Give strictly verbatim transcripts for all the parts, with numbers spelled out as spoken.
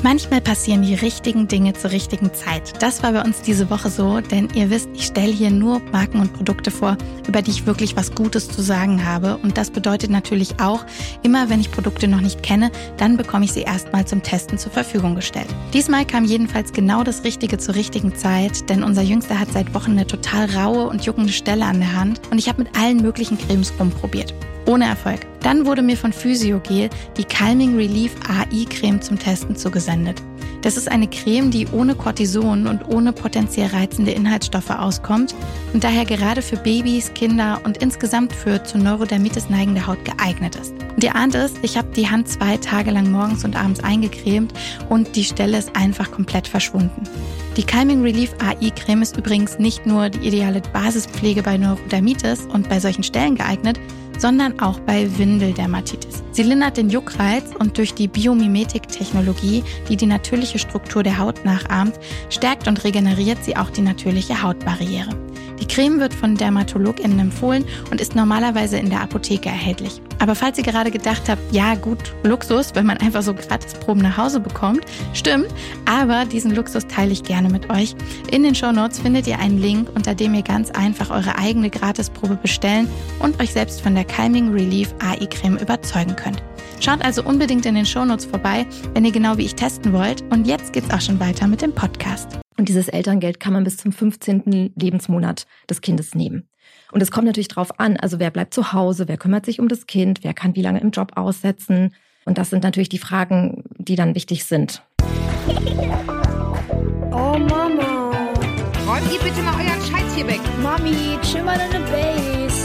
Manchmal passieren die richtigen Dinge zur richtigen Zeit. Das war bei uns diese Woche so, denn ihr wisst, ich stelle hier nur Marken und Produkte vor, über die ich wirklich was Gutes zu sagen habe. Und das bedeutet natürlich auch, immer wenn ich Produkte noch nicht kenne, dann bekomme ich sie erstmal zum Testen zur Verfügung gestellt. Diesmal kam jedenfalls genau das Richtige zur richtigen Zeit, denn unser Jüngster hat seit Wochen eine total raue und juckende Stelle an der Hand und ich habe mit allen möglichen Cremes rumprobiert. Ohne Erfolg. Dann wurde mir von Physiogel die Calming Relief A I-Creme zum Testen zugesendet. Das ist eine Creme, die ohne Cortison und ohne potenziell reizende Inhaltsstoffe auskommt und daher gerade für Babys, Kinder und insgesamt für zu Neurodermitis neigende Haut geeignet ist. Und ihr ahnt es, ich habe die Hand zwei Tage lang morgens und abends eingecremt und die Stelle ist einfach komplett verschwunden. Die Calming Relief A I-Creme ist übrigens nicht nur die ideale Basispflege bei Neurodermitis und bei solchen Stellen geeignet, sondern auch bei Windeldermatitis. Sie lindert den Juckreiz und durch die Biomimetik-Technologie, die die natürliche Struktur der Haut nachahmt, stärkt und regeneriert sie auch die natürliche Hautbarriere. Die Creme wird von DermatologInnen empfohlen und ist normalerweise in der Apotheke erhältlich. Aber falls ihr gerade gedacht habt, ja gut, Luxus, wenn man einfach so Gratisproben nach Hause bekommt, stimmt, aber diesen Luxus teile ich gerne mit euch. In den Shownotes findet ihr einen Link, unter dem ihr ganz einfach eure eigene Gratisprobe bestellen und euch selbst von der Calming Relief A I-Creme überzeugen könnt. Schaut also unbedingt in den Shownotes vorbei, wenn ihr genau wie ich testen wollt. Und jetzt geht's auch schon weiter mit dem Podcast. Und dieses Elterngeld kann man bis zum fünfzehnten Lebensmonat des Kindes nehmen. Und es kommt natürlich drauf an, also wer bleibt zu Hause, wer kümmert sich um das Kind, wer kann wie lange im Job aussetzen. Und das sind natürlich die Fragen, die dann wichtig sind. Oh Mama. Räumt ihr bitte mal euren Scheiß hier weg. Mami, chill mal deine Base.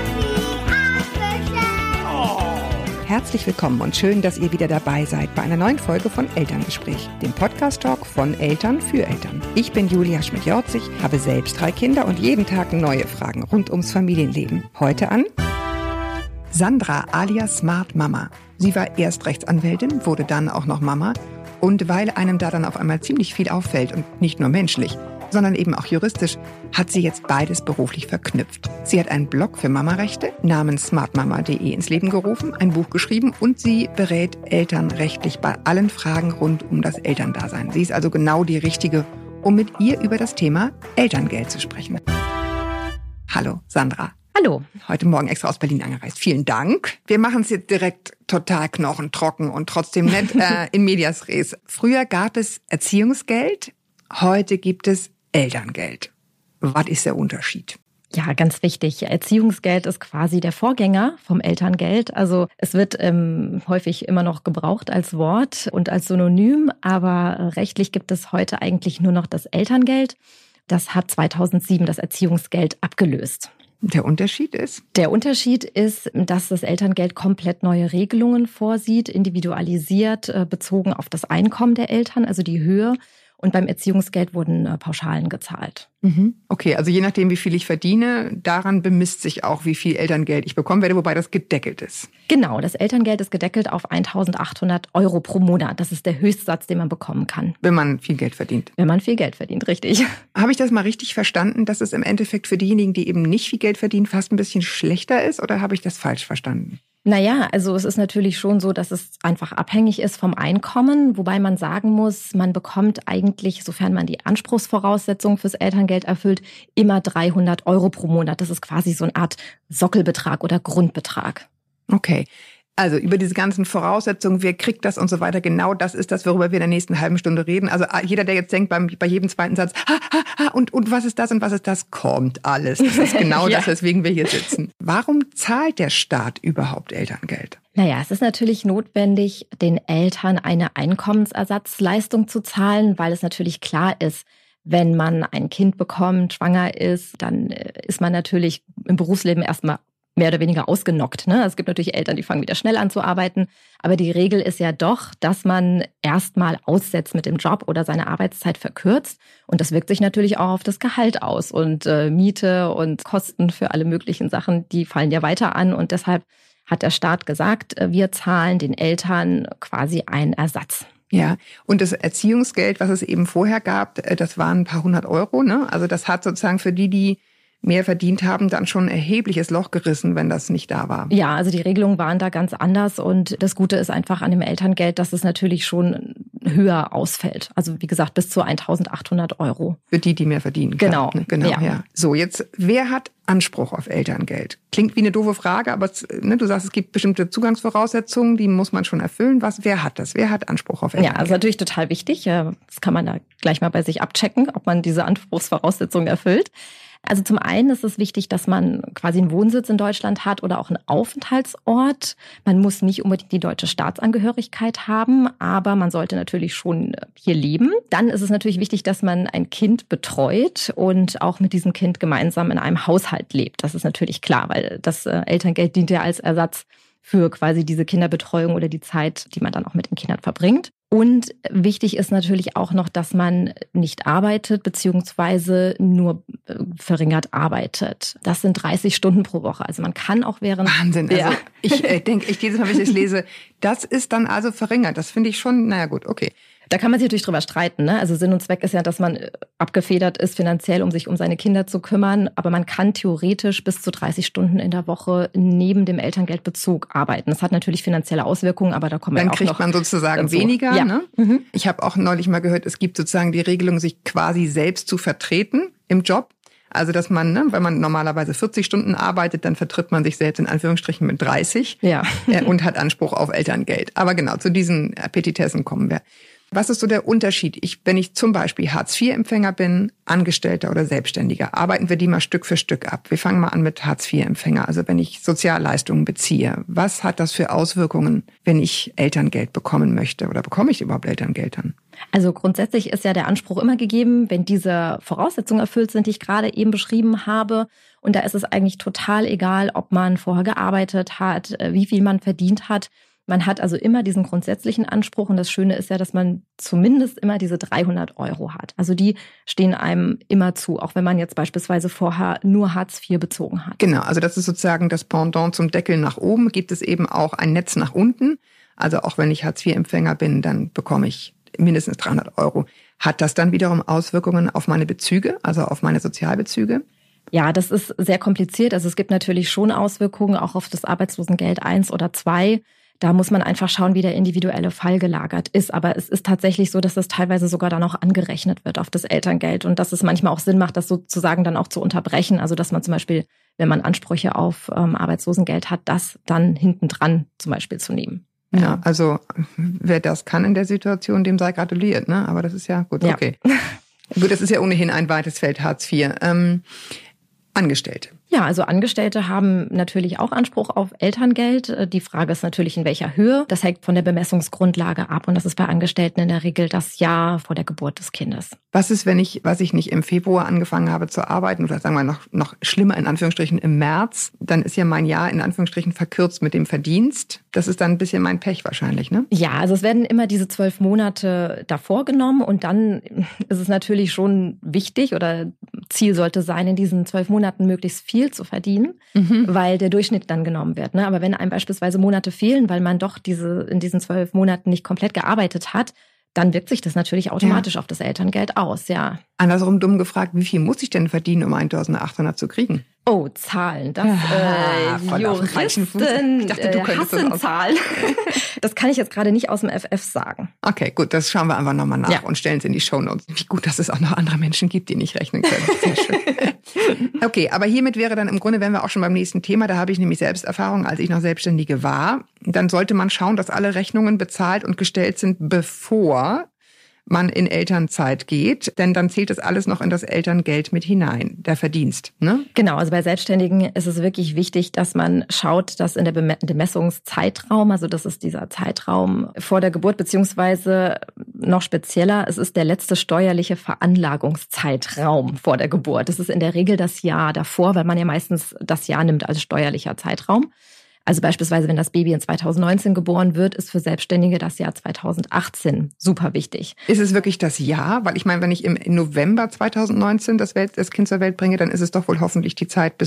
Herzlich willkommen und schön, dass ihr wieder dabei seid bei einer neuen Folge von Elterngespräch, dem Podcast-Talk von Eltern für Eltern. Ich bin Julia Schmidt-Jorzig, habe selbst drei Kinder und jeden Tag neue Fragen rund ums Familienleben. Heute an Sandra alias Smart Mama. Sie war erst Rechtsanwältin, wurde dann auch noch Mama. Und weil einem da dann auf einmal ziemlich viel auffällt und nicht nur menschlich, sondern eben auch juristisch, hat sie jetzt beides beruflich verknüpft. Sie hat einen Blog für Mamarechte namens smartmama punkt de ins Leben gerufen, ein Buch geschrieben und sie berät Eltern rechtlich bei allen Fragen rund um das Elterndasein. Sie ist also genau die Richtige, um mit ihr über das Thema Elterngeld zu sprechen. Hallo, Sandra. Hallo. Heute Morgen extra aus Berlin angereist. Vielen Dank. Wir machen es jetzt direkt total knochentrocken und trotzdem nett äh, in medias res. Früher gab es Erziehungsgeld, heute gibt es Elterngeld. Was ist der Unterschied? Ja, ganz wichtig. Erziehungsgeld ist quasi der Vorgänger vom Elterngeld. Also es wird ähm, häufig immer noch gebraucht als Wort und als Synonym, aber rechtlich gibt es heute eigentlich nur noch das Elterngeld. Das hat zweitausendsieben das Erziehungsgeld abgelöst. Der Unterschied ist? Der Unterschied ist, dass das Elterngeld komplett neue Regelungen vorsieht, individualisiert, bezogen auf das Einkommen der Eltern, also die Höhe. Und beim Erziehungsgeld wurden äh, Pauschalen gezahlt. Mhm. Okay, also je nachdem, wie viel ich verdiene, daran bemisst sich auch, wie viel Elterngeld ich bekommen werde, wobei das gedeckelt ist. Genau, das Elterngeld ist gedeckelt auf eintausendachthundert Euro pro Monat. Das ist der Höchstsatz, den man bekommen kann. Wenn man viel Geld verdient. Wenn man viel Geld verdient, richtig. Habe ich das mal richtig verstanden, dass es im Endeffekt für diejenigen, die eben nicht viel Geld verdienen, fast ein bisschen schlechter ist? Oder habe ich das falsch verstanden? Naja, also es ist natürlich schon so, dass es einfach abhängig ist vom Einkommen, wobei man sagen muss, man bekommt eigentlich, sofern man die Anspruchsvoraussetzungen fürs Elterngeld erfüllt, immer dreihundert Euro pro Monat. Das ist quasi so eine Art Sockelbetrag oder Grundbetrag. Okay. Also über diese ganzen Voraussetzungen, wer kriegt das und so weiter, genau das ist das, worüber wir in der nächsten halben Stunde reden. Also jeder, der jetzt denkt beim, bei jedem zweiten Satz, ha, ha, ha, und, und was ist das und was ist das, kommt alles. Das ist genau ja. das, weswegen wir hier sitzen. Warum zahlt der Staat überhaupt Elterngeld? Naja, es ist natürlich notwendig, den Eltern eine Einkommensersatzleistung zu zahlen, weil es natürlich klar ist, wenn man ein Kind bekommt, schwanger ist, dann ist man natürlich im Berufsleben erstmal mehr oder weniger ausgenockt. Ne? Es gibt natürlich Eltern, die fangen wieder schnell an zu arbeiten. Aber die Regel ist ja doch, dass man erstmal aussetzt mit dem Job oder seine Arbeitszeit verkürzt. Und das wirkt sich natürlich auch auf das Gehalt aus. Und äh, Miete und Kosten für alle möglichen Sachen, die fallen ja weiter an. Und deshalb hat der Staat gesagt, wir zahlen den Eltern quasi einen Ersatz. Ja, und das Erziehungsgeld, was es eben vorher gab, das waren ein paar hundert Euro. Ne? Also das hat sozusagen für die, die mehr verdient haben, dann schon ein erhebliches Loch gerissen, wenn das nicht da war. Ja, also die Regelungen waren da ganz anders und das Gute ist einfach an dem Elterngeld, dass es natürlich schon höher ausfällt. Also wie gesagt, bis zu eintausendachthundert Euro. Für die, die mehr verdienen. Genau. Klar, ne? Genau, ja. ja. So, jetzt, wer hat Anspruch auf Elterngeld? Klingt wie eine doofe Frage, aber ne, du sagst, es gibt bestimmte Zugangsvoraussetzungen, die muss man schon erfüllen. Was, wer hat das? Wer hat Anspruch auf Elterngeld? Ja, das ist natürlich total wichtig. Das kann man da gleich mal bei sich abchecken, ob man diese Anspruchsvoraussetzungen erfüllt. Also zum einen ist es wichtig, dass man quasi einen Wohnsitz in Deutschland hat oder auch einen Aufenthaltsort. Man muss nicht unbedingt die deutsche Staatsangehörigkeit haben, aber man sollte natürlich schon hier leben. Dann ist es natürlich wichtig, dass man ein Kind betreut und auch mit diesem Kind gemeinsam in einem Haushalt lebt. Das ist natürlich klar, weil das Elterngeld dient ja als Ersatz für quasi diese Kinderbetreuung oder die Zeit, die man dann auch mit den Kindern verbringt. Und wichtig ist natürlich auch noch, dass man nicht arbeitet beziehungsweise nur verringert arbeitet. Das sind dreißig Stunden pro Woche. Also man kann auch während... Wahnsinn. Also ja. ich äh, denke, ich jedes Mal, wenn ich das lese, das ist dann also verringert. Das finde ich schon, naja gut, okay. Da kann man sich natürlich drüber streiten, ne? Also Sinn und Zweck ist ja, dass man abgefedert ist finanziell, um sich um seine Kinder zu kümmern. Aber man kann theoretisch bis zu dreißig Stunden in der Woche neben dem Elterngeldbezug arbeiten. Das hat natürlich finanzielle Auswirkungen, aber da kommen wir auch noch Dann kriegt man sozusagen dazu. weniger. Ja. Ne? Mhm. Ich habe auch neulich mal gehört, es gibt sozusagen die Regelung, sich quasi selbst zu vertreten im Job. Also dass man, ne, wenn man normalerweise vierzig Stunden arbeitet, dann vertritt man sich selbst in Anführungsstrichen mit dreißig ja. äh, und hat Anspruch auf Elterngeld. Aber genau, zu diesen Petitessen kommen wir. Was ist so der Unterschied? Ich, wenn ich zum Beispiel Hartz vier Empfänger bin, Angestellter oder Selbstständiger, arbeiten wir die mal Stück für Stück ab. Wir fangen mal an mit Hartz vier Empfänger, also wenn ich Sozialleistungen beziehe. Was hat das für Auswirkungen, wenn ich Elterngeld bekommen möchte? Oder bekomme ich überhaupt Elterngeld dann? Also grundsätzlich ist ja der Anspruch immer gegeben, wenn diese Voraussetzungen erfüllt sind, die ich gerade eben beschrieben habe. Und da ist es eigentlich total egal, ob man vorher gearbeitet hat, wie viel man verdient hat. Man hat also immer diesen grundsätzlichen Anspruch und das Schöne ist ja, dass man zumindest immer diese dreihundert Euro hat. Also die stehen einem immer zu, auch wenn man jetzt beispielsweise vorher nur Hartz vier bezogen hat. Genau, also das ist sozusagen das Pendant zum Deckel nach oben. Gibt es eben auch ein Netz nach unten. Also auch wenn ich Hartz vier Empfänger bin, dann bekomme ich mindestens dreihundert Euro. Hat das dann wiederum Auswirkungen auf meine Bezüge, also auf meine Sozialbezüge? Ja, das ist sehr kompliziert. Also es gibt natürlich schon Auswirkungen auch auf das Arbeitslosengeld eins oder zwei. Da muss man einfach schauen, wie der individuelle Fall gelagert ist. Aber es ist tatsächlich so, dass das teilweise sogar dann auch angerechnet wird auf das Elterngeld und dass es manchmal auch Sinn macht, das sozusagen dann auch zu unterbrechen. Also dass man zum Beispiel, wenn man Ansprüche auf ähm, Arbeitslosengeld hat, das dann hinten dran zum Beispiel zu nehmen. Ja, ja, also wer das kann in der Situation, dem sei gratuliert, ne? Aber das ist ja gut, okay. Ja. Gut, das ist ja ohnehin ein weites Feld, Hartz vier. Ähm, Angestellte. Ja, also Angestellte haben natürlich auch Anspruch auf Elterngeld. Die Frage ist natürlich, in welcher Höhe. Das hängt von der Bemessungsgrundlage ab und das ist bei Angestellten in der Regel das Jahr vor der Geburt des Kindes. Was ist, wenn ich, was ich nicht im Februar angefangen habe zu arbeiten oder sagen wir noch, noch schlimmer in Anführungsstrichen im März, dann ist ja mein Jahr in Anführungsstrichen verkürzt mit dem Verdienst. Das ist dann ein bisschen mein Pech wahrscheinlich, ne? Ja, also es werden immer diese zwölf Monate davor genommen und dann ist es natürlich schon wichtig oder Ziel sollte sein, in diesen zwölf Monaten möglichst viel zu verdienen, mhm. weil der Durchschnitt dann genommen wird. Aber wenn einem beispielsweise Monate fehlen, weil man doch diese in diesen zwölf Monaten nicht komplett gearbeitet hat, dann wirkt sich das natürlich automatisch ja. auf das Elterngeld aus, ja. Andersrum dumm gefragt, wie viel muss ich denn verdienen, um eintausendachthundert zu kriegen? Oh, Zahlen, das ja, äh, Juristen ich dachte, du könntest hassen das Zahlen. Das kann ich jetzt gerade nicht aus dem F F sagen. Okay, gut, das schauen wir einfach nochmal nach ja. und stellen es in die Shownotes. Wie gut, dass es auch noch andere Menschen gibt, die nicht rechnen können. Sehr schön. Okay, aber hiermit wäre dann im Grunde, wären wir auch schon beim nächsten Thema, da habe ich nämlich Selbsterfahrung, als ich noch Selbstständige war. Dann sollte man schauen, dass alle Rechnungen bezahlt und gestellt sind, bevor man in Elternzeit geht, denn dann zählt das alles noch in das Elterngeld mit hinein, der Verdienst, ne? Genau, also bei Selbstständigen ist es wirklich wichtig, dass man schaut, dass in der Bemessungszeitraum, also das ist dieser Zeitraum vor der Geburt, beziehungsweise noch spezieller, es ist der letzte steuerliche Veranlagungszeitraum vor der Geburt. Das ist in der Regel das Jahr davor, weil man ja meistens das Jahr nimmt als steuerlicher Zeitraum. Also beispielsweise, wenn das Baby in zweitausendneunzehn geboren wird, ist für Selbstständige das Jahr zweitausendachtzehn super wichtig. Ist es wirklich das Jahr? Weil ich meine, wenn ich im November zweitausendneunzehn das, Welt, das Kind zur Welt bringe, dann ist es doch wohl hoffentlich die Zeit bis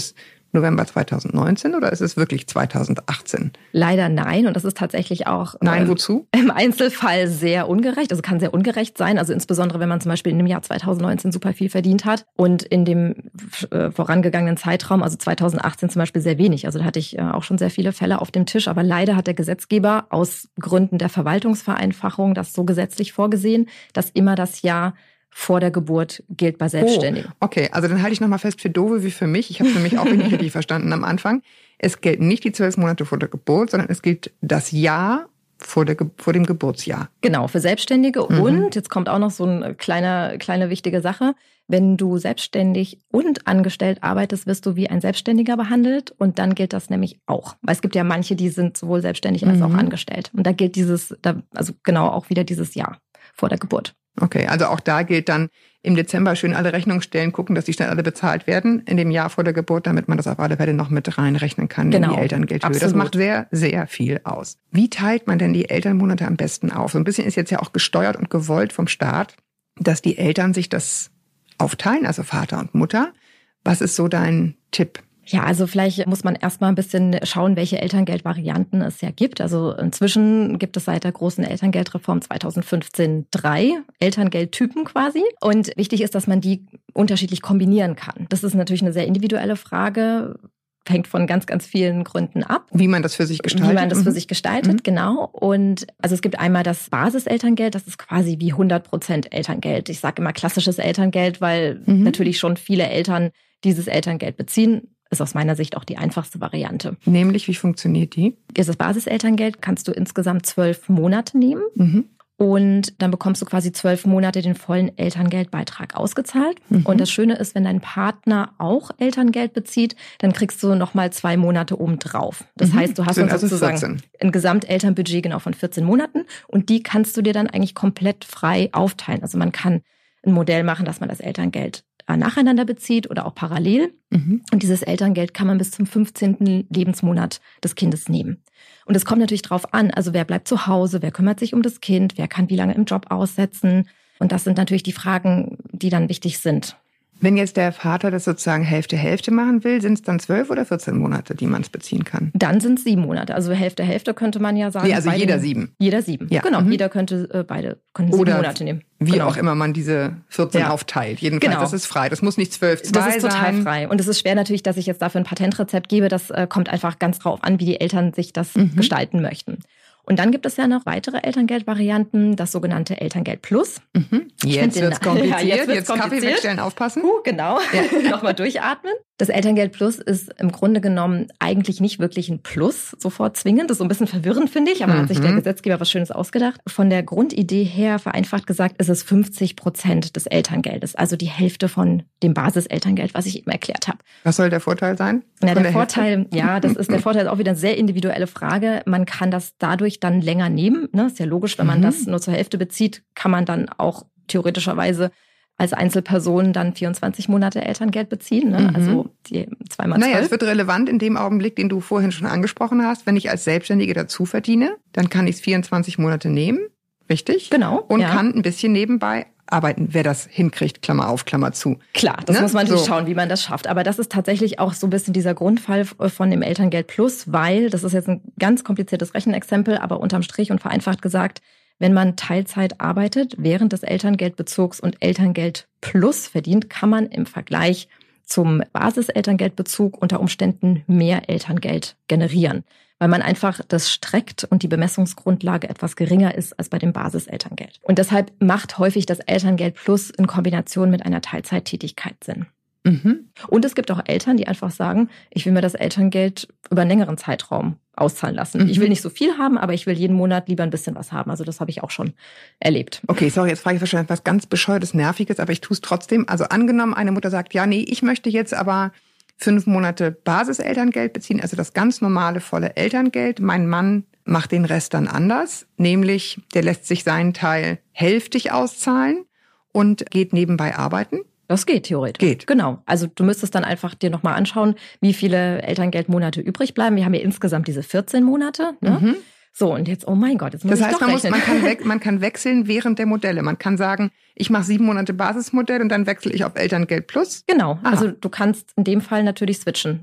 November zweitausendneunzehn oder ist es wirklich zweitausendachtzehn? Leider nein. Und das ist tatsächlich auch Nein, ähm, wozu? im Einzelfall sehr ungerecht. Also kann sehr ungerecht sein. Also insbesondere, wenn man zum Beispiel in dem Jahr zweitausendneunzehn super viel verdient hat und in dem äh, vorangegangenen Zeitraum, also zweitausendachtzehn zum Beispiel, sehr wenig. Also da hatte ich äh, auch schon sehr viele Fälle auf dem Tisch. Aber leider hat der Gesetzgeber aus Gründen der Verwaltungsvereinfachung das so gesetzlich vorgesehen, dass immer das Jahr vor der Geburt gilt bei Selbstständigen. Oh, okay, also dann halte ich nochmal fest, für Dove wie für mich, ich habe für mich auch nicht richtig verstanden am Anfang, es gelten nicht die zwölf Monate vor der Geburt, sondern es gilt das Jahr vor, der, vor dem Geburtsjahr. Genau, für Selbstständige. Mhm. Und jetzt kommt auch noch so eine kleine, kleine wichtige Sache. Wenn du selbstständig und angestellt arbeitest, wirst du wie ein Selbstständiger behandelt. Und dann gilt das nämlich auch. Weil es gibt ja manche, die sind sowohl selbstständig als mhm. auch angestellt. Und da gilt dieses, also genau auch wieder dieses Jahr vor der Geburt. Okay, also auch da gilt dann im Dezember schön alle Rechnungen stellen, gucken, dass die schnell alle bezahlt werden in dem Jahr vor der Geburt, damit man das auf alle Fälle noch mit reinrechnen kann genau. in die Elterngeldhöhe. Absolut. Das macht sehr, sehr viel aus. Wie teilt man denn die Elternmonate am besten auf? So ein bisschen ist jetzt ja auch gesteuert und gewollt vom Staat, dass die Eltern sich das aufteilen, also Vater und Mutter. Was ist so dein Tipp? Ja, also vielleicht muss man erstmal ein bisschen schauen, welche Elterngeldvarianten es ja gibt. Also inzwischen gibt es seit der großen Elterngeldreform zweitausendfünfzehn drei Elterngeldtypen quasi. Und wichtig ist, dass man die unterschiedlich kombinieren kann. Das ist natürlich eine sehr individuelle Frage. Hängt von ganz, ganz vielen Gründen ab. Wie man das für sich gestaltet. Wie man das für mhm. sich gestaltet, mhm. genau. Und also es gibt einmal das Basiselterngeld, das ist quasi wie hundert Prozent Elterngeld. Ich sage immer klassisches Elterngeld, weil mhm. natürlich schon viele Eltern dieses Elterngeld beziehen. Ist aus meiner Sicht auch die einfachste Variante. Nämlich, wie funktioniert die? Ist das Basiselterngeld, kannst du insgesamt zwölf Monate nehmen. Mhm. Und dann bekommst du quasi zwölf Monate den vollen Elterngeldbeitrag ausgezahlt. Mhm. Und das Schöne ist, wenn dein Partner auch Elterngeld bezieht, dann kriegst du nochmal zwei Monate obendrauf. Das mhm. heißt, du hast dann also sozusagen vierzehn. Ein Gesamtelternbudget genau von vierzehn Monaten. Und die kannst du dir dann eigentlich komplett frei aufteilen. Also man kann ein Modell machen, dass man das Elterngeld nacheinander bezieht oder auch parallel. Mhm. Und dieses Elterngeld kann man bis zum fünfzehnten Lebensmonat des Kindes nehmen. Und es kommt natürlich drauf an, also wer bleibt zu Hause, wer kümmert sich um das Kind, wer kann wie lange im Job aussetzen. Und das sind natürlich die Fragen, die dann wichtig sind. Wenn jetzt der Vater das sozusagen Hälfte Hälfte machen will, sind es dann zwölf oder vierzehn Monate, die man es beziehen kann? Dann sind es sieben Monate. Also Hälfte Hälfte könnte man ja sagen. Nee, also jeder nehmen. sieben. Jeder sieben. Ja. Genau. Mhm. Jeder könnte äh, beide können sieben oder Monate nehmen. Wie genau. auch immer man diese vierzehn ja. aufteilt. Jedenfalls, genau. Das ist frei. Das muss nicht zwölf, zwei sein. Das ist total sein. frei. Und es ist schwer natürlich, dass ich jetzt dafür ein Patentrezept gebe. Das äh, kommt einfach ganz drauf an, wie die Eltern sich das mhm. gestalten möchten. Und dann gibt es ja noch weitere Elterngeldvarianten, das sogenannte Elterngeld Plus. Mhm. Jetzt wird es kompliziert. Ja, jetzt jetzt Kaffee wegstellen, aufpassen. Uh, genau, ja. Nochmal durchatmen. Das Elterngeld Plus ist im Grunde genommen eigentlich nicht wirklich ein Plus, sofort zwingend. Das ist so ein bisschen verwirrend, finde ich, aber mhm. hat sich der Gesetzgeber was Schönes ausgedacht. Von der Grundidee her, vereinfacht gesagt, ist es fünfzig Prozent des Elterngeldes, also die Hälfte von dem Basiselterngeld, was ich eben erklärt habe. Was soll der Vorteil sein? Na, der, der Vorteil, ja, das ist der Vorteil ist auch wieder eine sehr individuelle Frage. Man kann das dadurch dann länger nehmen. Ne? Ist ja logisch, wenn man mhm. das nur zur Hälfte bezieht, kann man dann auch theoretischerweise als Einzelperson dann vierundzwanzig Monate Elterngeld beziehen, ne? Mhm. Also die zweimal zwölf. Naja, es wird relevant in dem Augenblick, den du vorhin schon angesprochen hast. Wenn ich als Selbstständige dazu verdiene, dann kann ich es vierundzwanzig Monate nehmen, richtig? Genau. Und ja. kann ein bisschen nebenbei arbeiten, wer das hinkriegt, Klammer auf, Klammer zu. Klar, das ne? muss man natürlich so. schauen, wie man das schafft. Aber das ist tatsächlich auch so ein bisschen dieser Grundfall von dem Elterngeld Plus, weil, das ist jetzt ein ganz kompliziertes Rechenexempel, aber unterm Strich und vereinfacht gesagt, wenn man Teilzeit arbeitet, während des Elterngeldbezugs und Elterngeld Plus verdient, kann man im Vergleich zum Basiselterngeldbezug unter Umständen mehr Elterngeld generieren, weil man einfach das streckt und die Bemessungsgrundlage etwas geringer ist als bei dem Basiselterngeld. Und deshalb macht häufig das Elterngeld Plus in Kombination mit einer Teilzeittätigkeit Sinn. Mhm. Und es gibt auch Eltern, die einfach sagen, ich will mir das Elterngeld über einen längeren Zeitraum auszahlen lassen. Mhm. Ich will nicht so viel haben, aber ich will jeden Monat lieber ein bisschen was haben. Also das habe ich auch schon erlebt. Okay, sorry, jetzt frage ich wahrscheinlich was ganz Bescheuertes, Nerviges, aber ich tue es trotzdem. Also angenommen, eine Mutter sagt, ja, nee, ich möchte jetzt aber fünf Monate Basiselterngeld beziehen, also das ganz normale, volle Elterngeld. Mein Mann macht den Rest dann anders, nämlich der lässt sich seinen Teil hälftig auszahlen und geht nebenbei arbeiten. Das geht theoretisch. Geht. Genau. Also du müsstest dann einfach dir nochmal anschauen, wie viele Elterngeldmonate übrig bleiben. Wir haben ja insgesamt diese vierzehn Monate. Ne? Mhm. So, und jetzt, oh mein Gott, jetzt muss das ich heißt, doch man rechnen. Muss, man, kann we- man kann wechseln während der Modelle. Man kann sagen, ich mache sieben Monate Basismodell und dann wechsle ich auf Elterngeld Plus. Genau. Aha. Also du kannst in dem Fall natürlich switchen.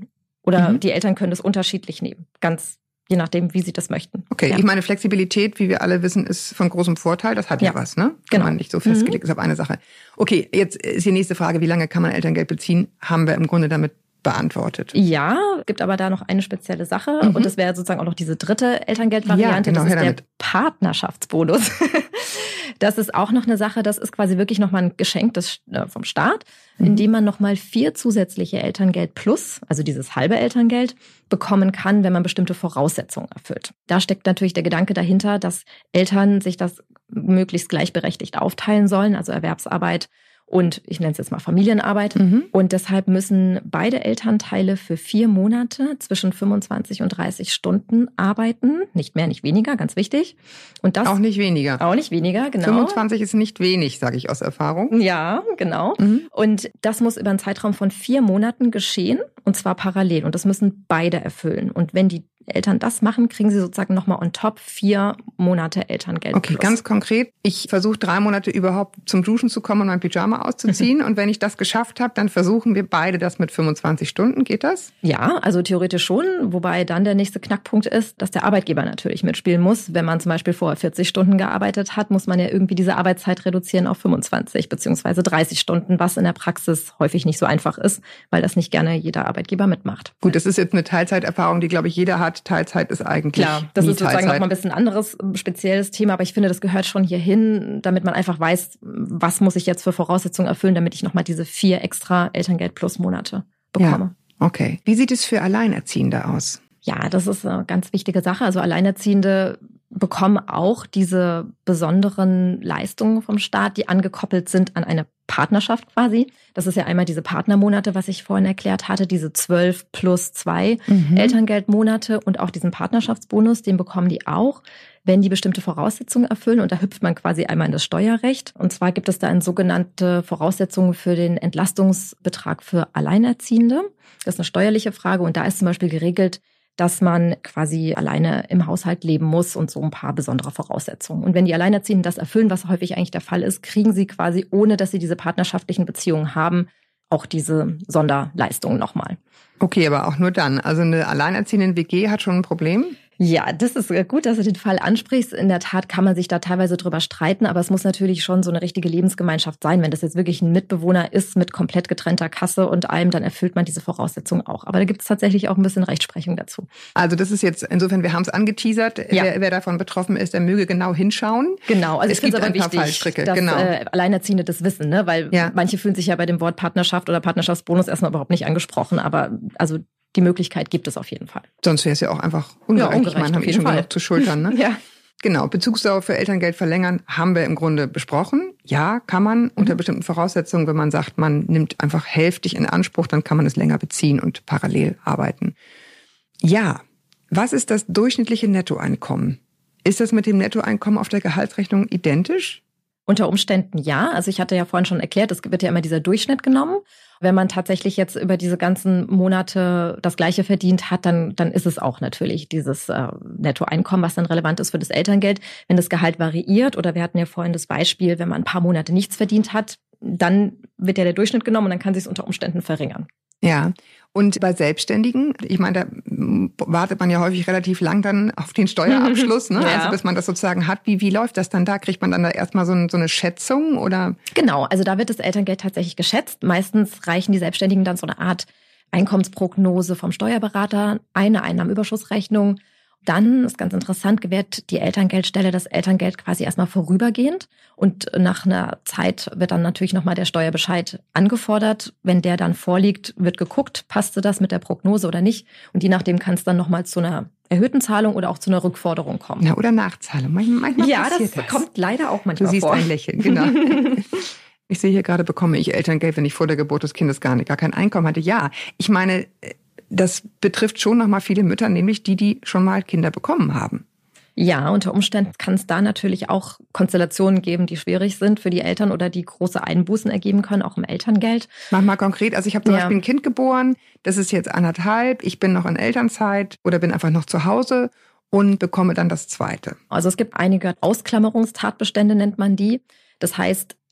Oder Mhm. die Eltern können das unterschiedlich nehmen. Ganz je nachdem, wie sie das möchten. Okay, Ja. ich meine, Flexibilität, wie wir alle wissen, ist von großem Vorteil. Das hat ja, Ja. was, ne? Wenn Genau. man nicht so festgelegt ist auf eine Sache. Okay, jetzt ist die nächste Frage, wie lange kann man Elterngeld beziehen? Haben wir im Grunde damit beantwortet. Ja, gibt aber da noch eine spezielle Sache. Mhm. Und das wäre sozusagen auch noch diese dritte Elterngeldvariante. Ja, genau, das ist her der damit. Partnerschaftsbonus. Das ist auch noch eine Sache, das ist quasi wirklich nochmal ein Geschenk des, äh, vom Staat, Mhm. indem man nochmal vier zusätzliche Elterngeld plus, also dieses halbe Elterngeld, bekommen kann, wenn man bestimmte Voraussetzungen erfüllt. Da steckt natürlich der Gedanke dahinter, dass Eltern sich das möglichst gleichberechtigt aufteilen sollen, also Erwerbsarbeit und ich nenne es jetzt mal Familienarbeit. Mhm. Und deshalb müssen beide Elternteile für vier Monate zwischen fünfundzwanzig und dreißig Stunden arbeiten. Nicht mehr, nicht weniger, ganz wichtig. Und das Auch nicht weniger. auch nicht weniger, genau. fünfundzwanzig ist nicht wenig, sage ich aus Erfahrung. Ja, genau. Mhm. Und das muss über einen Zeitraum von vier Monaten geschehen und zwar parallel. Und das müssen beide erfüllen. Und wenn die Eltern das machen, kriegen sie sozusagen nochmal on top vier Monate Elterngeld. Okay, plus. ganz konkret. Ich versuche drei Monate überhaupt zum Duschen zu kommen und mein Pyjama auszuziehen. Und wenn ich das geschafft habe, dann versuchen wir beide das mit fünfundzwanzig Stunden. Geht das? Ja, also theoretisch schon, wobei dann der nächste Knackpunkt ist, dass der Arbeitgeber natürlich mitspielen muss. Wenn man zum Beispiel vorher vierzig Stunden gearbeitet hat, muss man ja irgendwie diese Arbeitszeit reduzieren auf fünfundzwanzig beziehungsweise dreißig Stunden, was in der Praxis häufig nicht so einfach ist, weil das nicht gerne jeder Arbeitgeber mitmacht. Gut, das ist jetzt eine Teilzeiterfahrung, die, glaube ich, jeder hat. Teilzeit ist eigentlich Klar, das nie ist sozusagen Teilzeit. nochmal ein bisschen anderes, spezielles Thema, aber ich finde, das gehört schon hierhin, damit man einfach weiß, was muss ich jetzt für Voraussetzungen erfüllen, damit ich nochmal diese vier extra Elterngeld plus Monate bekomme. Ja, okay. Wie sieht es für Alleinerziehende aus? Ja, das ist eine ganz wichtige Sache. Also Alleinerziehende bekommen auch diese besonderen Leistungen vom Staat, die angekoppelt sind an eine Partnerschaft quasi. Das ist ja einmal diese Partnermonate, was ich vorhin erklärt hatte, diese zwölf plus zwei Mhm. Elterngeldmonate und auch diesen Partnerschaftsbonus, den bekommen die auch, wenn die bestimmte Voraussetzungen erfüllen. Und da hüpft man quasi einmal in das Steuerrecht. Und zwar gibt es da eine sogenannte Voraussetzung für den Entlastungsbetrag für Alleinerziehende. Das ist eine steuerliche Frage und da ist zum Beispiel geregelt, dass man quasi alleine im Haushalt leben muss und so ein paar besondere Voraussetzungen. Und wenn die Alleinerziehenden das erfüllen, was häufig eigentlich der Fall ist, kriegen sie quasi, ohne dass sie diese partnerschaftlichen Beziehungen haben, auch diese Sonderleistungen nochmal. Okay, aber auch nur dann. Also eine alleinerziehende W G hat schon ein Problem? Ja, das ist gut, dass du den Fall ansprichst. In der Tat kann man sich da teilweise drüber streiten, aber es muss natürlich schon so eine richtige Lebensgemeinschaft sein. Wenn das jetzt wirklich ein Mitbewohner ist mit komplett getrennter Kasse und allem, dann erfüllt man diese Voraussetzungen auch. Aber da gibt es tatsächlich auch ein bisschen Rechtsprechung dazu. Also das ist jetzt, insofern, wir haben es angeteasert, Ja. wer, wer davon betroffen ist, der möge genau hinschauen. Genau, also Es ich finde es gibt aber ein paar wichtig, Fallstricke, dass genau. äh, Alleinerziehende das wissen, ne? Weil Ja. manche fühlen sich ja bei dem Wort Partnerschaft oder Partnerschaftsbonus erstmal überhaupt nicht angesprochen, aber also die Möglichkeit gibt es auf jeden Fall. Sonst wäre es ja auch einfach ungerecht. Ja, ungerecht, ich meine, haben auf eh jeden schon Fall. genug zu schultern. Ne? Ja. Genau, Bezugsdauer für Elterngeld verlängern haben wir im Grunde besprochen. Ja, kann man unter bestimmten Voraussetzungen, wenn man sagt, man nimmt einfach hälftig in Anspruch, dann kann man es länger beziehen und parallel arbeiten. Ja, was ist das durchschnittliche Nettoeinkommen? Ist das mit dem Nettoeinkommen auf der Gehaltsrechnung identisch? Unter Umständen ja. Also ich hatte ja vorhin schon erklärt, es wird ja immer dieser Durchschnitt genommen. Wenn man tatsächlich jetzt über diese ganzen Monate das Gleiche verdient hat, dann, dann ist es auch natürlich dieses äh, Nettoeinkommen, was dann relevant ist für das Elterngeld. Wenn das Gehalt variiert oder wir hatten ja vorhin das Beispiel, wenn man ein paar Monate nichts verdient hat, dann wird ja der Durchschnitt genommen und dann kann sich es unter Umständen verringern. Ja, und bei Selbstständigen, ich meine, da wartet man ja häufig relativ lang dann auf den Steuerabschluss, ne? Ja. Also bis man das sozusagen hat. Wie, wie läuft das dann da? Kriegt man dann da erstmal so, ein, so eine Schätzung oder? Genau, also da wird das Elterngeld tatsächlich geschätzt. Meistens reichen die Selbstständigen dann so eine Art Einkommensprognose vom Steuerberater, eine Einnahmenüberschussrechnung. Dann, ist ganz interessant, gewährt die Elterngeldstelle das Elterngeld quasi erstmal vorübergehend. Und nach einer Zeit wird dann natürlich nochmal der Steuerbescheid angefordert. Wenn der dann vorliegt, wird geguckt, passte das mit der Prognose oder nicht. Und je nachdem kann es dann nochmal zu einer erhöhten Zahlung oder auch zu einer Rückforderung kommen. Ja, oder Nachzahlung. Manchmal, manchmal Ja, passiert das kommt leider auch Du manchmal siehst vor. ein Lächeln, genau. Ich sehe hier gerade, bekomme ich Elterngeld, wenn ich vor der Geburt des Kindes gar, nicht, gar kein Einkommen hatte. Ja, ich meine, das betrifft schon nochmal viele Mütter, nämlich die, die schon mal Kinder bekommen haben. Ja, unter Umständen kann es da natürlich auch Konstellationen geben, die schwierig sind für die Eltern oder die große Einbußen ergeben können, auch im Elterngeld. Mach mal konkret. Also ich habe zum Ja. Beispiel ein Kind geboren, das ist jetzt anderthalb, ich bin noch in Elternzeit oder bin einfach noch zu Hause und bekomme dann das zweite. Also es gibt einige Ausklammerungstatbestände, nennt man die. Das heißt,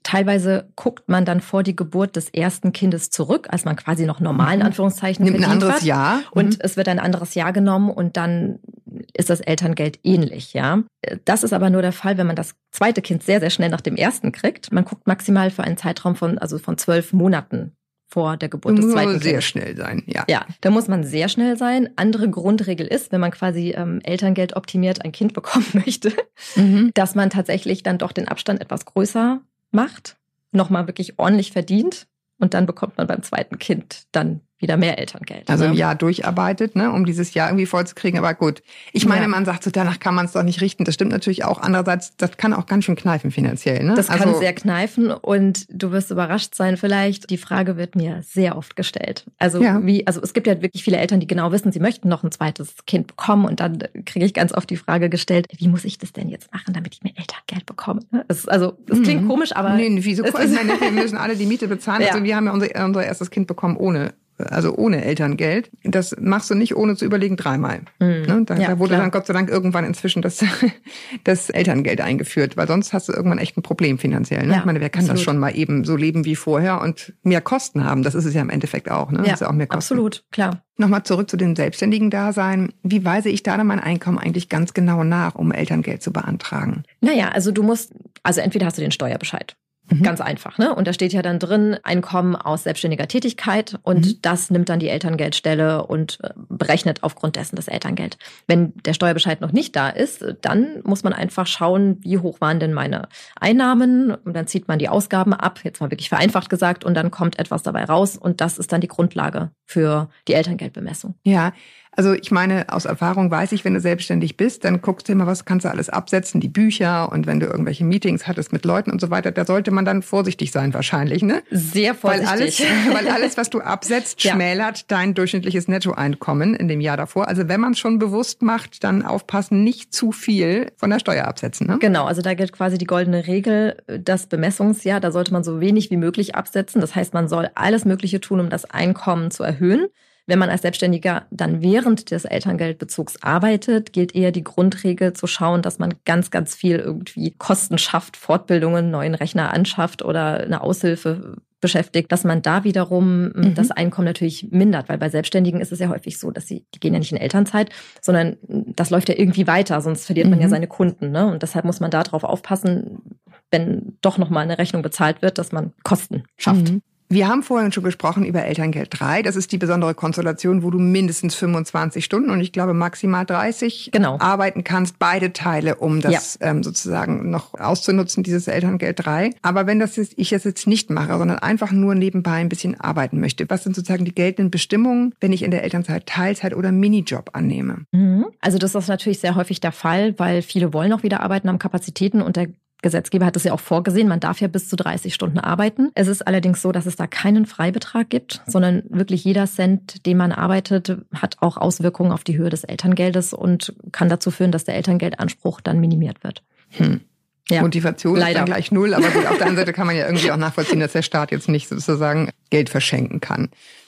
teilweise guckt man dann vor die Geburt des ersten Kindes zurück, als man quasi noch normal in Anführungszeichen Nimmt ein anderes hat. Jahr. Und Mhm. es wird ein anderes Jahr genommen und dann ist das Elterngeld ähnlich, ja. Das ist aber nur der Fall, wenn man das zweite Kind sehr, sehr schnell nach dem ersten kriegt. Man guckt maximal für einen Zeitraum von, also von zwölf Monaten vor der Geburt des Muss zweiten sehr Kindes. schnell sein, ja. Ja, da muss man sehr schnell sein. Andere Grundregel ist, wenn man quasi ähm, Elterngeld optimiert ein Kind bekommen möchte, Mhm. dass man tatsächlich dann doch den Abstand etwas größer macht, nochmal wirklich ordentlich verdient und dann bekommt man beim zweiten Kind dann wieder mehr Elterngeld. Also ein ne? Jahr durcharbeitet, ne, um dieses Jahr irgendwie vollzukriegen. Aber gut, ich meine, Ja. man sagt so, danach kann man es doch nicht richten. Das stimmt natürlich auch. Andererseits, das kann auch ganz schön kneifen finanziell. Ne? Das kann also, sehr kneifen und du wirst überrascht sein vielleicht. Die Frage wird mir sehr oft gestellt. Also Ja. wie, also es gibt ja wirklich viele Eltern, die genau wissen, sie möchten noch ein zweites Kind bekommen und dann kriege ich ganz oft die Frage gestellt, wie muss ich das denn jetzt machen, damit ich mir Elterngeld bekomme? Das ist, also es klingt Mhm. komisch, aber Nee, wieso? es Ich ist- meine, wir müssen alle die Miete bezahlen. Ja. Also wir haben ja unser, unser erstes Kind bekommen ohne, also ohne Elterngeld. Das machst du nicht, ohne zu überlegen, dreimal. Mhm. Ne? Da, Ja, da wurde klar. dann Gott sei Dank irgendwann inzwischen das, das Elterngeld eingeführt, weil sonst hast du irgendwann echt ein Problem finanziell. Ne? Ja, ich meine, wer kann absolut. das schon mal eben so leben wie vorher und mehr Kosten haben? Das ist es ja im Endeffekt auch. Ne? Das ja, ist ja auch mehr Kosten. absolut, klar. Nochmal zurück zu dem selbstständigen Dasein. Wie weise ich da dann mein Einkommen eigentlich ganz genau nach, um Elterngeld zu beantragen? Naja, also du musst, also entweder hast du den Steuerbescheid. Mhm. Ganz einfach, ne? Und da steht ja dann drin, Einkommen aus selbstständiger Tätigkeit und Mhm. das nimmt dann die Elterngeldstelle und äh, berechnet aufgrund dessen das Elterngeld. Wenn der Steuerbescheid noch nicht da ist, dann muss man einfach schauen, wie hoch waren denn meine Einnahmen und dann zieht man die Ausgaben ab, jetzt mal wirklich vereinfacht gesagt, und dann kommt etwas dabei raus und das ist dann die Grundlage für die Elterngeldbemessung. Ja, also ich meine, aus Erfahrung weiß ich, wenn du selbstständig bist, dann guckst du immer, was kannst du alles absetzen, die Bücher und wenn du irgendwelche Meetings hattest mit Leuten und so weiter, da sollte man dann vorsichtig sein wahrscheinlich, ne? Sehr Weil vorsichtig. alles, weil alles, was du absetzt, Ja. schmälert dein durchschnittliches Nettoeinkommen in dem Jahr davor. Also wenn man es schon bewusst macht, dann aufpassen, nicht zu viel von der Steuer absetzen, ne? Genau, also da gilt quasi die goldene Regel, das Bemessungsjahr, da sollte man so wenig wie möglich absetzen. Das heißt, man soll alles Mögliche tun, um das Einkommen zu erhöhen. Wenn man als Selbstständiger dann während des Elterngeldbezugs arbeitet, gilt eher die Grundregel zu schauen, dass man ganz, ganz viel irgendwie Kosten schafft, Fortbildungen, neuen Rechner anschafft oder eine Aushilfe beschäftigt, dass man da wiederum Mhm. das Einkommen natürlich mindert, weil bei Selbstständigen ist es ja häufig so, dass sie, die gehen ja nicht in Elternzeit, sondern das läuft ja irgendwie weiter, sonst verliert man Mhm. ja seine Kunden, ne? Und deshalb muss man da drauf aufpassen, wenn doch nochmal eine Rechnung bezahlt wird, dass man Kosten schafft. Mhm. Wir haben vorhin schon gesprochen über Elterngeld drei. Das ist die besondere Konstellation, wo du mindestens fünfundzwanzig Stunden und ich glaube maximal dreißig Genau. arbeiten kannst, beide Teile, um das ähm, sozusagen noch auszunutzen, dieses Elterngeld drei. Aber wenn das jetzt, ich das jetzt nicht mache, sondern einfach nur nebenbei ein bisschen arbeiten möchte, was sind sozusagen die geltenden Bestimmungen, wenn ich in der Elternzeit Teilzeit oder Minijob annehme? Mhm. Also das ist natürlich sehr häufig der Fall, weil viele wollen auch wieder arbeiten, haben Kapazitäten und der Gesetzgeber hat es ja auch vorgesehen, man darf ja bis zu dreißig Stunden arbeiten. Es ist allerdings so, dass es da keinen Freibetrag gibt, sondern wirklich jeder Cent, den man arbeitet, hat auch Auswirkungen auf die Höhe des Elterngeldes und kann dazu führen, dass der Elterngeldanspruch dann minimiert wird. Hm. Ja, Motivation leider. ist dann gleich null, aber gut, auf der anderen Seite kann man ja irgendwie auch nachvollziehen, dass der Staat jetzt nicht sozusagen Geld verschenken kann.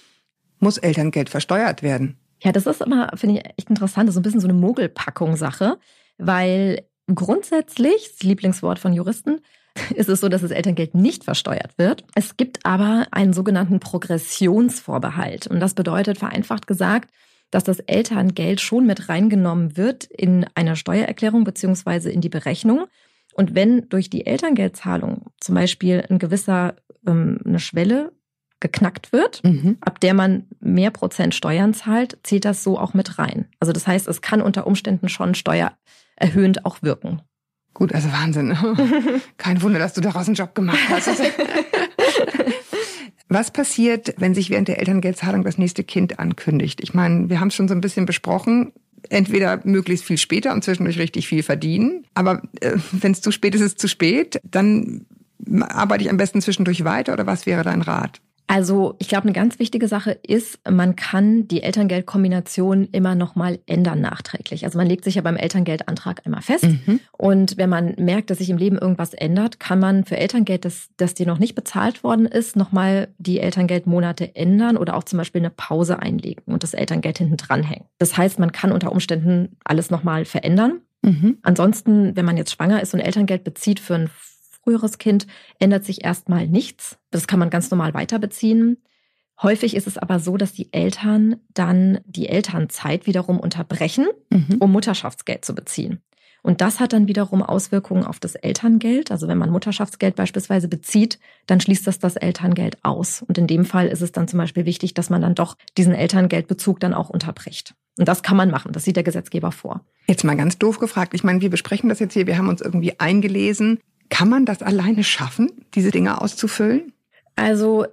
Muss Elterngeld versteuert werden? Ja, das ist immer, finde ich, echt interessant. Das ist so ein bisschen so eine Mogelpackung-Sache, weil grundsätzlich, das Lieblingswort von Juristen, ist es so, dass das Elterngeld nicht versteuert wird. Es gibt aber einen sogenannten Progressionsvorbehalt. Und das bedeutet, vereinfacht gesagt, dass das Elterngeld schon mit reingenommen wird in eine Steuererklärung beziehungsweise in die Berechnung. Und wenn durch die Elterngeldzahlung zum Beispiel ein gewisser, ähm, eine Schwelle geknackt wird, Mhm. ab der man mehr Prozent Steuern zahlt, zählt das so auch mit rein. Also das heißt, es kann unter Umständen schon steuererhöhend auch wirken. Gut, also Wahnsinn. Kein Wunder, dass du daraus einen Job gemacht hast. Was passiert, wenn sich während der Elterngeldzahlung das nächste Kind ankündigt? Ich meine, wir haben es schon so ein bisschen besprochen. Entweder möglichst viel später und zwischendurch richtig viel verdienen. Aber äh, wenn es zu spät ist, ist es zu spät. Dann arbeite ich am besten zwischendurch weiter oder was wäre dein Rat? Also ich glaube, eine ganz wichtige Sache ist, man kann die Elterngeldkombination immer noch mal ändern nachträglich. Also man legt sich ja beim Elterngeldantrag einmal fest. Mhm. Und wenn man merkt, dass sich im Leben irgendwas ändert, kann man für Elterngeld, das, das dir noch nicht bezahlt worden ist, nochmal die Elterngeldmonate ändern oder auch zum Beispiel eine Pause einlegen und das Elterngeld hinten dranhängen. Das heißt, man kann unter Umständen alles nochmal verändern. Mhm. Ansonsten, wenn man jetzt schwanger ist und Elterngeld bezieht für einen früheres Kind, ändert sich erstmal nichts. Das kann man ganz normal weiterbeziehen. Häufig ist es aber so, dass die Eltern dann die Elternzeit wiederum unterbrechen, mhm. um Mutterschaftsgeld zu beziehen. Und das hat dann wiederum Auswirkungen auf das Elterngeld. Also wenn man Mutterschaftsgeld beispielsweise bezieht, dann schließt das das Elterngeld aus. Und in dem Fall ist es dann zum Beispiel wichtig, dass man dann doch diesen Elterngeldbezug dann auch unterbricht. Und das kann man machen. Das sieht der Gesetzgeber vor. Jetzt mal ganz doof gefragt. Ich meine, wir besprechen das jetzt hier. Wir haben uns irgendwie eingelesen. Kann man das alleine schaffen, diese Dinge auszufüllen? Also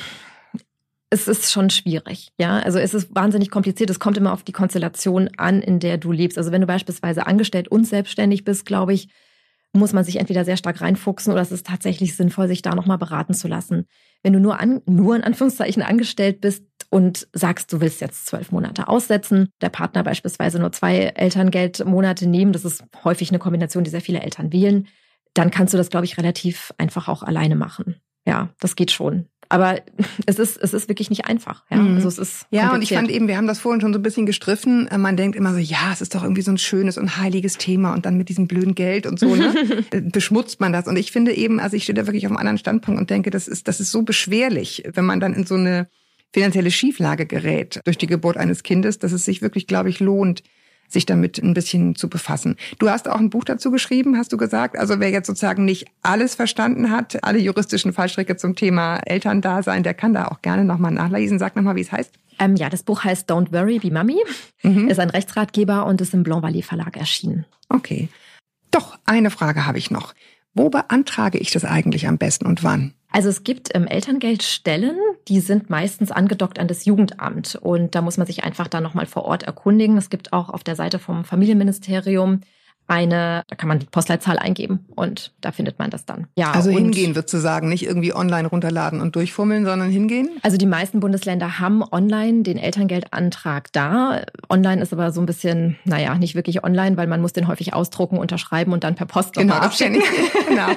es ist schon schwierig, ja. Also es ist wahnsinnig kompliziert. Es kommt immer auf die Konstellation an, in der du lebst. Also wenn du beispielsweise angestellt und selbstständig bist, glaube ich, muss man sich entweder sehr stark reinfuchsen oder es ist tatsächlich sinnvoll, sich da nochmal beraten zu lassen. Wenn du nur, an, nur in Anführungszeichen angestellt bist und sagst, du willst jetzt zwölf Monate aussetzen, der Partner beispielsweise nur zwei Elterngeldmonate nehmen, das ist häufig eine Kombination, die sehr viele Eltern wählen, dann kannst du das, glaube ich, relativ einfach auch alleine machen. Ja, das geht schon. Aber es ist, es ist wirklich nicht einfach. Ja, mhm. also es ist ja, und ich fand eben, wir haben das vorhin schon so ein bisschen gestriffen. Man denkt immer so, ja, es ist doch irgendwie so ein schönes und heiliges Thema und dann mit diesem blöden Geld und so, ne, beschmutzt man das. Und ich finde eben, also ich stehe da wirklich auf einem anderen Standpunkt und denke, das ist, das ist so beschwerlich, wenn man dann in so eine finanzielle Schieflage gerät durch die Geburt eines Kindes, dass es sich wirklich, glaube ich, lohnt, sich damit ein bisschen zu befassen. Du hast auch ein Buch dazu geschrieben, hast du gesagt. Also wer jetzt sozusagen nicht alles verstanden hat, alle juristischen Fallstricke zum Thema Elterndasein, der kann da auch gerne nochmal nachlesen. Sag nochmal, wie es heißt. Ähm, ja, das Buch heißt Don't Worry, Be Mommy. Mhm. Ist ein Rechtsratgeber und ist im Blanc Vallée Verlag erschienen. Okay. Doch, eine Frage habe ich noch. Wo beantrage ich das eigentlich am besten und wann? Also es gibt ähm, Elterngeldstellen, die sind meistens angedockt an das Jugendamt. Und da muss man sich einfach dann nochmal vor Ort erkundigen. Es gibt auch auf der Seite vom Familienministerium eine, da kann man die Postleitzahl eingeben und da findet man das dann. Ja, also hingehen wird zu sagen, nicht irgendwie online runterladen und durchfummeln, sondern hingehen? Also die meisten Bundesländer haben online den Elterngeldantrag da. Online ist aber so ein bisschen, naja, nicht wirklich online, weil man muss den häufig ausdrucken, unterschreiben und dann per Post genau, abschicken. Genau.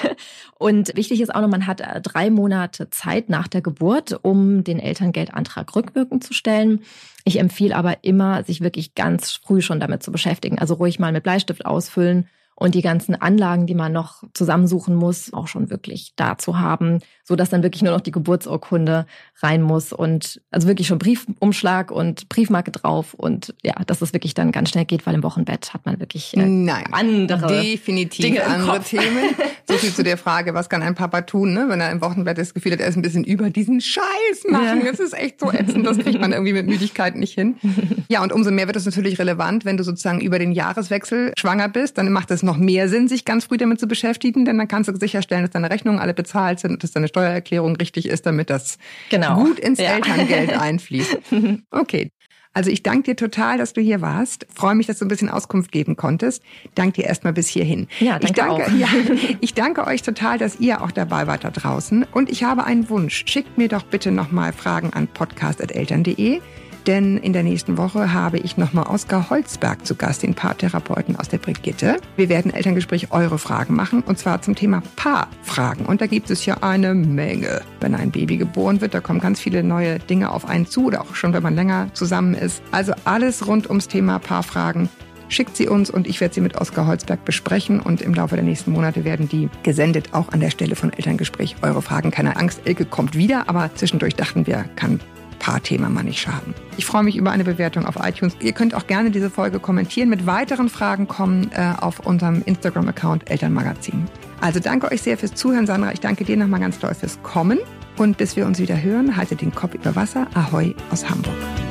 Und wichtig ist auch noch, man hat drei Monate Zeit nach der Geburt, um den Elterngeldantrag rückwirkend zu stellen. Ich empfehle aber immer, sich wirklich ganz früh schon damit zu beschäftigen. Also ruhig mal mit Bleistift ausfüllen und die ganzen Anlagen, die man noch zusammensuchen muss, auch schon wirklich da zu haben, so dass dann wirklich nur noch die Geburtsurkunde rein muss und also wirklich schon Briefumschlag und Briefmarke drauf und ja, dass es wirklich dann ganz schnell geht, weil im Wochenbett hat man wirklich äh, Nein, andere definitiv Dinge im andere Kopf. Themen. So viel zu der Frage, was kann ein Papa tun, ne, wenn er im Wochenbett das Gefühl hat, er ist ein bisschen über diesen Scheiß machen. Ja. Das ist echt so ätzend, das kriegt man irgendwie mit Müdigkeit nicht hin. Ja, und umso mehr wird es natürlich relevant, wenn du sozusagen über den Jahreswechsel schwanger bist, dann macht es noch mehr Sinn, sich ganz früh damit zu beschäftigen, denn dann kannst du sicherstellen, dass deine Rechnungen alle bezahlt sind und dass deine Steuererklärung richtig ist, damit das genau. gut ins ja. Elterngeld einfließt. Okay. Also ich danke dir total, dass du hier warst. Freue mich, dass du ein bisschen Auskunft geben konntest. Danke dir erstmal bis hierhin. Ja, danke ich danke, auch. Ja, ich danke euch total, dass ihr auch dabei wart da draußen. Und ich habe einen Wunsch. Schickt mir doch bitte nochmal Fragen an podcast at eltern punkt de. Denn in der nächsten Woche habe ich nochmal Oskar Holzberg zu Gast, den Paartherapeuten aus der Brigitte. Wir werden Elterngespräch eure Fragen machen, und zwar zum Thema Paarfragen. Und da gibt es ja eine Menge. Wenn ein Baby geboren wird, da kommen ganz viele neue Dinge auf einen zu, oder auch schon, wenn man länger zusammen ist. Also alles rund ums Thema Paarfragen. Schickt sie uns und ich werde sie mit Oskar Holzberg besprechen. Und im Laufe der nächsten Monate werden die gesendet, auch an der Stelle von Elterngespräch. Eure Fragen, keine Angst, Elke kommt wieder. Aber zwischendurch dachten wir, kann Paarthema mal nicht schaden. Ich freue mich über eine Bewertung auf iTunes. Ihr könnt auch gerne diese Folge kommentieren. Mit weiteren Fragen kommen äh, auf unserem Instagram-Account Elternmagazin. Also danke euch sehr fürs Zuhören, Sandra. Ich danke dir nochmal ganz doll fürs Kommen. Und bis wir uns wieder hören, haltet den Kopf über Wasser. Ahoi aus Hamburg.